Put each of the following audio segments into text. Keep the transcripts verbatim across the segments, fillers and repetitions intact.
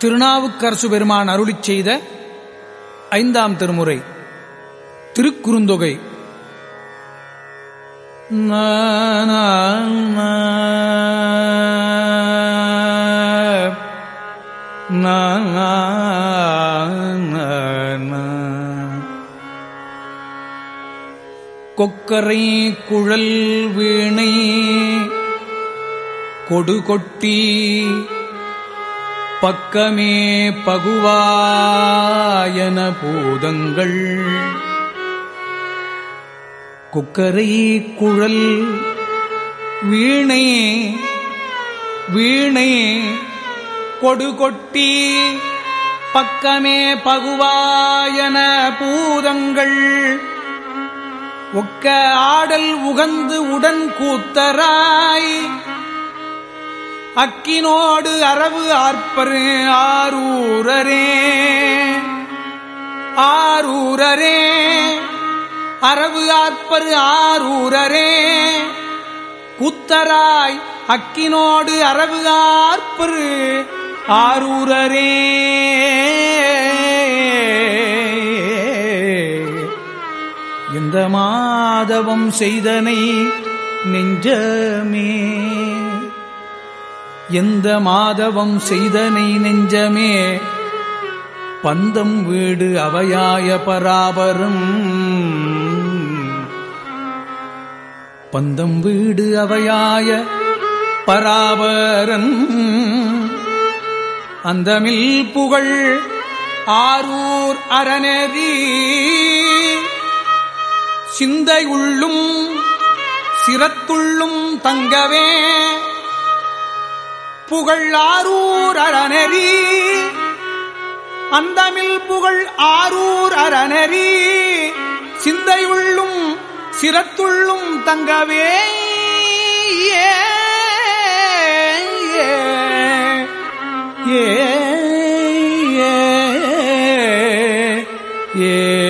திருநாவுக்கரசு பெருமான் அருளிச் செய்த ஐந்தாம் திருமுறை திருக்குறுந்தொகை. கொக்கரை குழல் வீணை கொடுகொட்டி பக்கமே பகுவாயன பூதங்கள். கொக்கரை குழல் வீணை வீணை கொடுகொட்டி பக்கமே பகுவாயன பூதங்கள். ஒக்க ஆடல் உகந்து உடன் கூத்தராய் அக்கினோடு அரவு ஆர்ப்பரு ஆரூரரே ஆரூரரே அரவு ஆர்ப்பரு ஆரூரரே கூத்தராய் அக்கினோடு அரவு ஆர்ப்பரு ஆரூரரே. இந்த மாதவம் செய்தனை நெஞ்சமே எந்த மாதவம் செய்தனை நெஞ்சமே பந்தம் வீடு அவையாய பராபரம். பந்தம் வீடு அவையாய பராபரன் அந்தமில் புகழ் ஆரூர் அறநெறி. சிந்தையுள்ளும் சிரத்துள்ளும் தங்கவே புகழ் ஆரூர் அறநெறி. அந்தமில் புகழ் ஆரூர் அறநெறி சிந்தையுள்ளும் சிரத்துள்ளும் தங்கவே. ஏ ஏ ஏ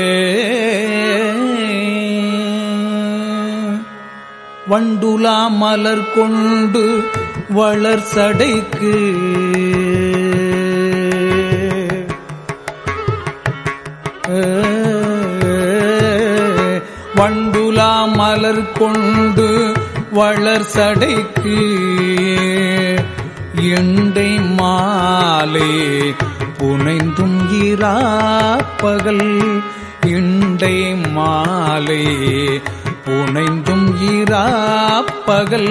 வண்டுலா மலர் கொண்டு வளர் சடைக்கு வண்டுலா மலர் கொண்டு வளர் சடைக்கு எண்டை மாலை புனைந்தும் இராப்பகல். எண்டை மாலை புனைந்தும் இராப்பகல்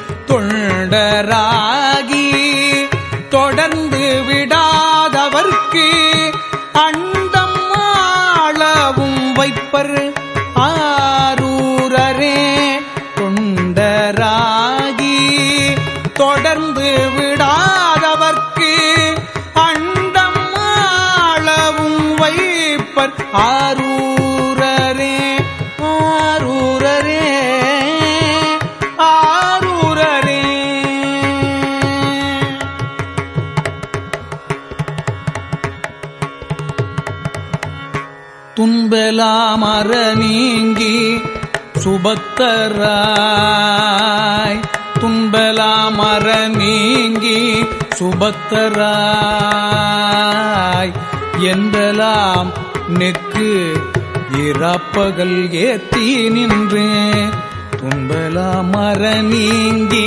தொண்டராகி தொடர்ந்து விடாதவர்க்கு அண்டம் ஆளவும் வைப்பர் ஆரூரரே. தொண்டராகி தொடர்ந்து விடாதவர்க்கு அண்டம் ஆளவும் வைப்பர் ஆரூரரே ஆரூரரே ஆரூரரே. துன்பெலாமற நீங்கி சுபத்தராய் துன்பெலாமற நீங்கி சுபத்தராய் என்பலாம் நெக்கு இராப்பகல் ஏத்தி நின்று. துன்பெலாமற நீங்கி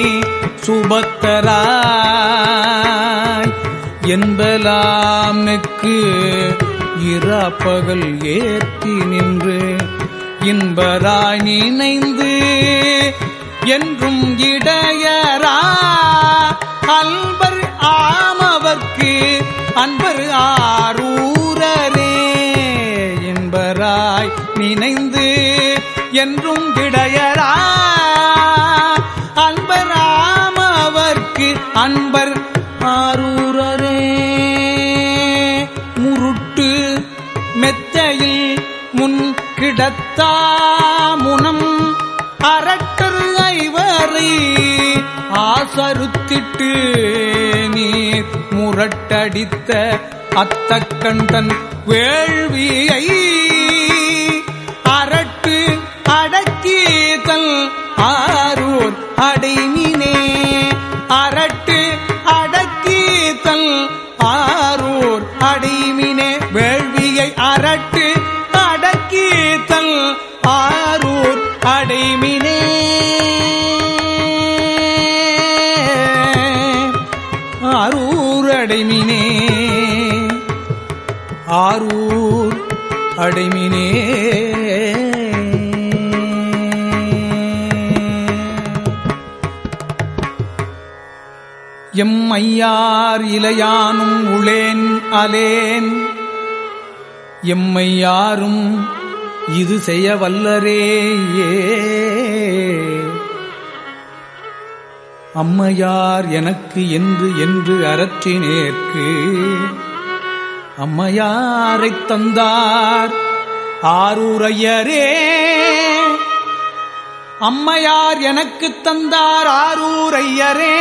சுபத்தராய் என்பலாம் நெக்கு இராப்பகல் ஏத்தி நின்று. இன்பராய் நினைந்து என்றும் இடையரா அன்பர் ஆமவர்க்கு அன்பர் ஆரூரரே. என்பராய் நினைந்து என்றும் இடையரா அன்பர் ஆமவர்க்கு அன்பர் ஆரூரரே. முருட்டு மெத்தையில் முன் கிடத்தா முனம் அரட்டர் ஐவரை ஆசருத்திட்டு நீர் முரட்டடித்த அத்தக்கண்டன் வேள்வியை அரட்டு அடக்கீதல் ஆரூர் அடைமினே. அரட்டு அடக்கீதல் ஆரூர் அடைமினே ஆரூர் அடைமினே எம்மையார் இலையானும் உளேன் அலேன் எம்மையாரும் இது செய்ய வல்லரேயே அம்மையார் எனக்கு என்று என்று அரற்றினேற்கு அம்மையாரைத் தந்தார் ஆரூரையரே அம்மையார் எனக்குத் தந்தார் ஆரூரையரே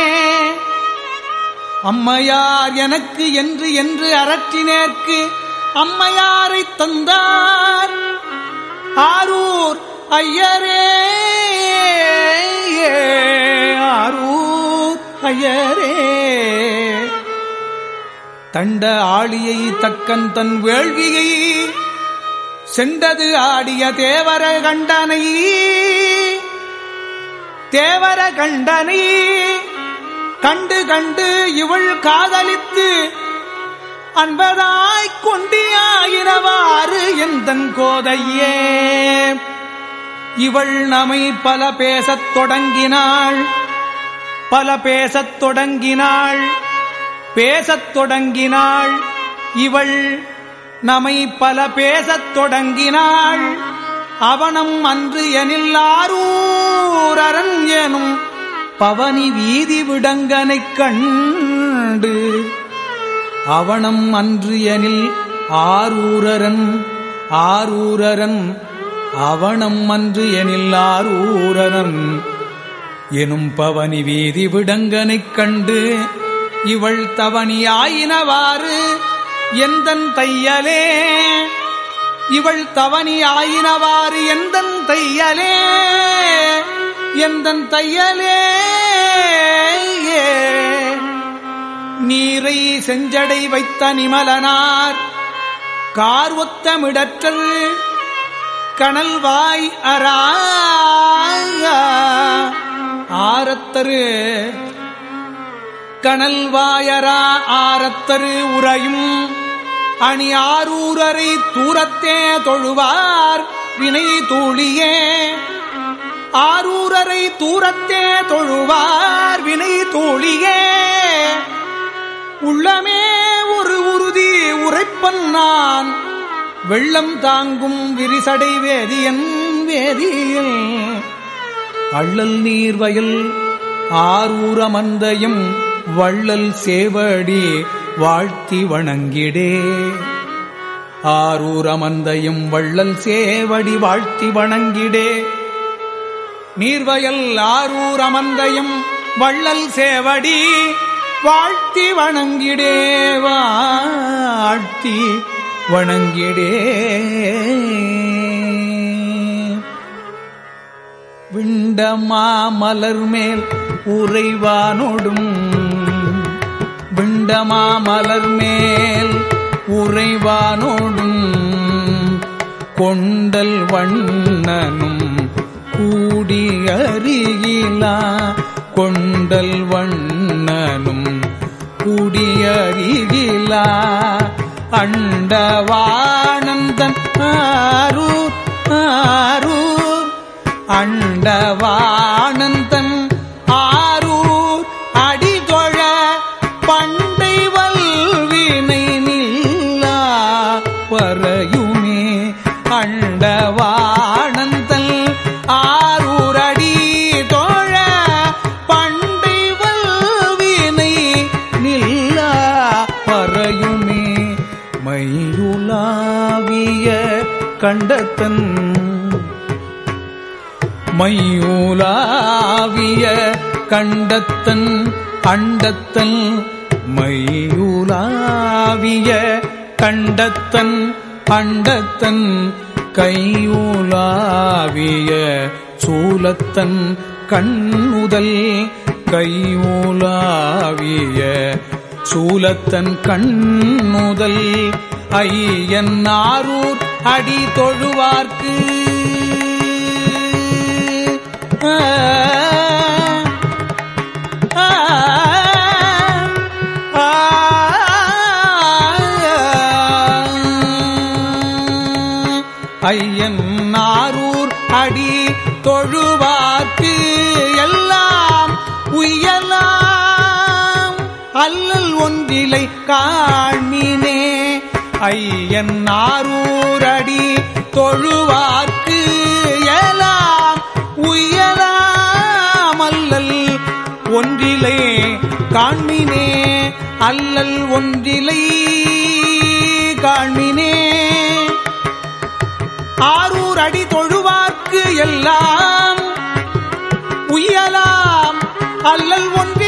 அம்மையார் எனக்கு என்று என்று அரற்றினேற்கு அம்மையாரைத் தந்தார் ஆரூர் ஐயரே ஆரூர் ஐயரே தண்ட ஆளியை தக்கன் தன் வேள்வியை செண்டது ஆடிய தேவர கண்டனை தேவர கண்டனை கண்டு கண்டு இவள் காதலித்து அன்பதாய்க் கொண்டியாயினவாறு எந்தன் கோதையே இவள் நம்மை பல பேசத் தொடங்கினாள் பல பேசத் தொடங்கினாள் பேசத் தொடங்கினாள் இவள் நம்மை பல பேசத் தொடங்கினாள் அவனம் அன்று எனில் ஆரூரன் எனும் பவனி வீதி விடங்கனைக் கண்டு அவனம் அன்று எனில் ஆரூரன் ஆரூரன் அவனம் அன்று எனில் ஆரூரன் எனும் பவனி வீதி விடங்கனைக் கண்டு இவள் தவணியாயினவாறு எந்தன் தையலே இவள் தவணியாயினவாறு எந்தன் தையலே எந்தன் தையலே நீரை செஞ்சடை வைத்த நிமலனார் கார் ஒத்தமிடற்றல் கனல்வாய் அராய ஆரத்தரு கனல்வாயரா ஆரத்தரு உரையும் அணி ஆரூரரை தூரத்தே தொழுவார் வினை தூளியே ஆரூரரை தூரத்தே தொழுவார் வினை தூளியே உள்ளமே ஒரு உறுதி உரைப்பன் நான் வெள்ளம் தாங்கும் விரிசடை வேதியன் வேதியில் அள்ளல் நீர்வயல் ஆரூரமந்தயம் வள்ளல் சேவடி வாழ்த்தி வணங்கிடே ஆரூரமந்தயம் வள்ளல் சேவடி வாழ்த்தி வணங்கிடே நீர்வயல் ஆரூரமந்தயம் வள்ளல் சேவடி வாழ்த்தி வணங்கிடே வாழ்த்தி வணங்கிடே விண்டமா மலர் மேல் உறைவானோடும் விண்டமா மலர் மேல் உறைவானோடும் கொண்டல் வண்ணனும் கூடி அருகிலா கொண்டல் வண்ணனும் கூடியருகிலா அண்டவானந்தன் ஆரூர் ஆரூர் அண்டவானந்தன் ஆரூர் அடிதொழ பண்டை வல்வினை நில்லா பறையுமே அண்டவானந்தன் ஆரூர் அடி தோழ பண்டை வல்வினை நில்லா பறையுமே மையுலாவிய கண்டத்தன் மையுலாவிய கண்டத்தன் அண்டத்தன் மையுலாவிய கண்டத்தன் அண்டத்தன் கையுலாவிய சூலத்தன் கண்ணுதல் கையுலாவிய சூலத்தன் கண்ணுதல் ஐயன் ஆரூர் அடி தொழுவார்க்கு ஆ ஆ ஆ அல்லல் ஒன்றிலை காண்மினே ஐயன் ஆரூரடி தொழுவார்க்கு எலாம் உயலாம் அல்லல் ஒன்றிலை காண்மினே அல்லல் ஒன்றிலை காண்மினே ஆரூர் அடி தொழுவார்க்கு எல்லாம் உயலாம் அல்லல் ஒன்றிலை